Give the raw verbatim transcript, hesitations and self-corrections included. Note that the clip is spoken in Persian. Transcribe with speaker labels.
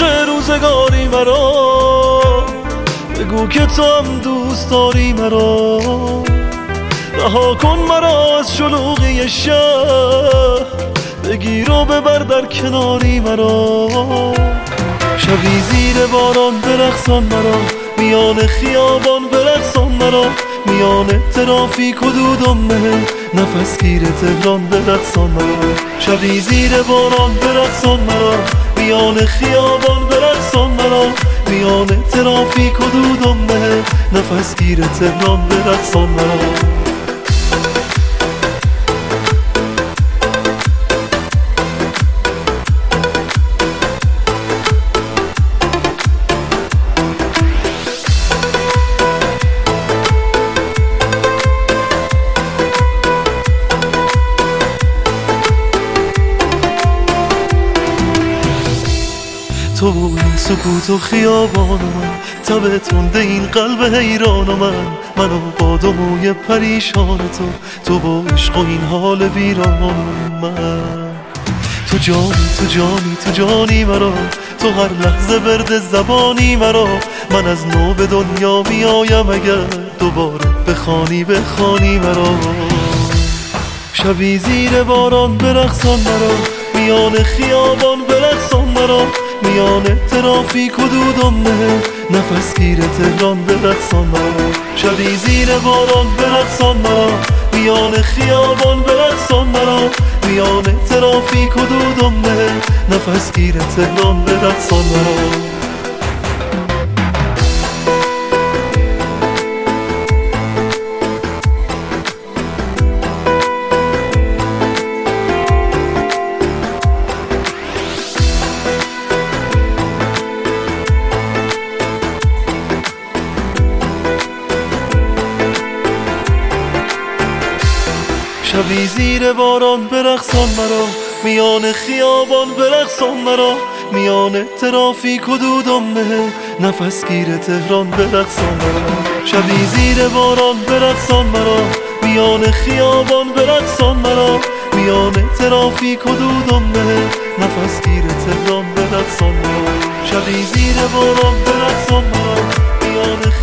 Speaker 1: عشق روزگاری مرا، بگو که تو هم دوست داری مرا. رها کن مرا از شلوغی شهر، بگیر و ببر در کناری مرا. شبی زیر باران برقصان مرا، میان خیابان برقصان مرا. میان ترافیک و دود مه، نفس گیر تهران برقصان مرا. شبی زیر باران برقصان مرا، میان خیابان برقصان مرا. میان ترافیک و دود مه، نفس گیر تهران برقصان مرا. تو و این سکوت و خیابان من، تب تنده این قلب حیران من. منو با دو موی پریشان تو، تو با عشق و این حال ویران من. تو جانی تو جانی تو جانی مرا، تو هر لحظه ورد زبانی مرا. من از نو به دنیا میایم اگر دوباره بخوانی بخوانی مرا. شبی زیر باران برقصان مرا، میان خیابان برقصان مرا. میان ترافیک و دود مه، نفس گیر تهران برقصان مرا. شبی زیر باران برقصان مرا، میان خیابان برقصان مرا. میان ترافیک و دود مه، نفس گیر تهران برقصان مرا. شبی زیر باران برقصان مرا، میان خیابان برقصان مرا. میان ترافیک و دود مه، نفس گیر تهران برقصان مرا. شبی زیر باران برقصان مرا، میان خیابان برقصان مرا. میان ترافیک و دود مه، نفس گیر تهران برقصان مرا. شبی زیر باران برقصان مرا، میان